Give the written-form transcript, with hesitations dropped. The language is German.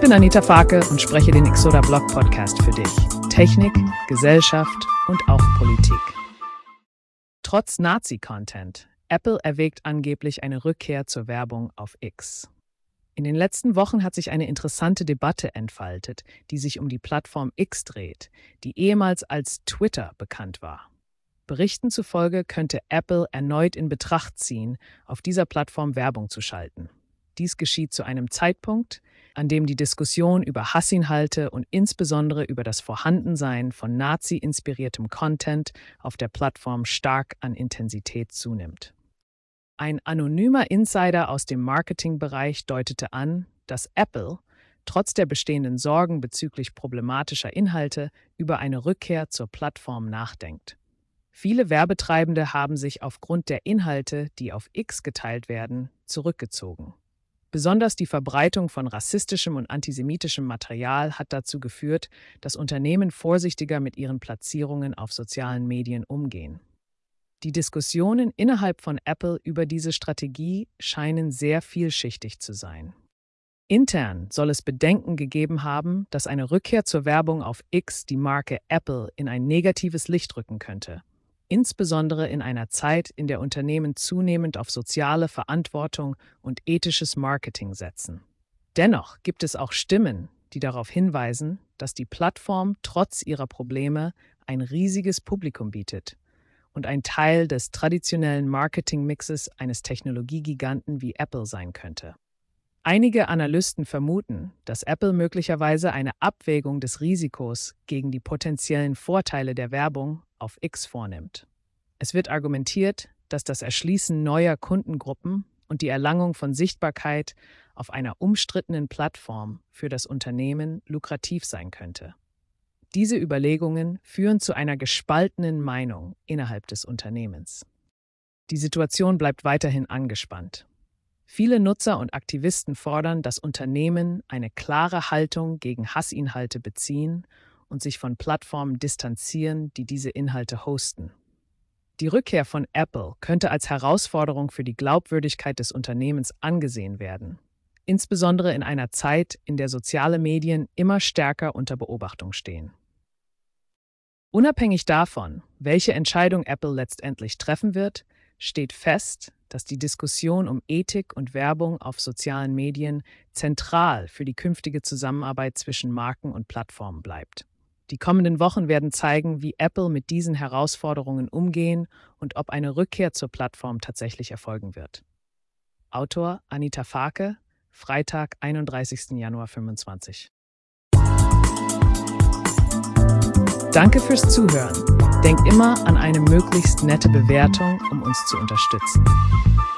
bin Anita Farke und spreche den Exoda Blog Podcast für dich. Technik, Gesellschaft und auch Politik. Trotz Nazi-Content, Apple erwägt angeblich eine Rückkehr zur Werbung auf X. In den letzten Wochen hat sich eine interessante Debatte entfaltet, die sich um die Plattform X dreht, die ehemals als Twitter bekannt war. Berichten zufolge könnte Apple erneut in Betracht ziehen, auf dieser Plattform Werbung zu schalten. Dies geschieht zu einem Zeitpunkt, an dem die Diskussion über Hassinhalte und insbesondere über das Vorhandensein von Nazi-inspiriertem Content auf der Plattform stark an Intensität zunimmt. Ein anonymer Insider aus dem Marketingbereich deutete an, dass Apple, trotz der bestehenden Sorgen bezüglich problematischer Inhalte, über eine Rückkehr zur Plattform nachdenkt. Viele Werbetreibende haben sich aufgrund der Inhalte, die auf X geteilt werden, zurückgezogen. Besonders die Verbreitung von rassistischem und antisemitischem Material hat dazu geführt, dass Unternehmen vorsichtiger mit ihren Platzierungen auf sozialen Medien umgehen. Die Diskussionen innerhalb von Apple über diese Strategie scheinen sehr vielschichtig zu sein. Intern soll es Bedenken gegeben haben, dass eine Rückkehr zur Werbung auf X die Marke Apple in ein negatives Licht rücken könnte, insbesondere in einer Zeit, in der Unternehmen zunehmend auf soziale Verantwortung und ethisches Marketing setzen. Dennoch gibt es auch Stimmen, die darauf hinweisen, dass die Plattform trotz ihrer Probleme ein riesiges Publikum bietet und ein Teil des traditionellen Marketingmixes eines Technologiegiganten wie Apple sein könnte. Einige Analysten vermuten, dass Apple möglicherweise eine Abwägung des Risikos gegen die potenziellen Vorteile der Werbung auf X vornimmt. Es wird argumentiert, dass das Erschließen neuer Kundengruppen und die Erlangung von Sichtbarkeit auf einer umstrittenen Plattform für das Unternehmen lukrativ sein könnte. Diese Überlegungen führen zu einer gespaltenen Meinung innerhalb des Unternehmens. Die Situation bleibt weiterhin angespannt. Viele Nutzer und Aktivisten fordern, dass Unternehmen eine klare Haltung gegen Hassinhalte beziehen und sich von Plattformen distanzieren, die diese Inhalte hosten. Die Rückkehr von Apple könnte als Herausforderung für die Glaubwürdigkeit des Unternehmens angesehen werden, insbesondere in einer Zeit, in der soziale Medien immer stärker unter Beobachtung stehen. Unabhängig davon, welche Entscheidung Apple letztendlich treffen wird, steht fest, dass die Diskussion um Ethik und Werbung auf sozialen Medien zentral für die künftige Zusammenarbeit zwischen Marken und Plattformen bleibt. Die kommenden Wochen werden zeigen, wie Apple mit diesen Herausforderungen umgehen und ob eine Rückkehr zur Plattform tatsächlich erfolgen wird. Autor Anita Farke, Freitag, 31. Januar 2025. Danke fürs Zuhören. Denk immer an eine möglichst nette Bewertung, um uns zu unterstützen.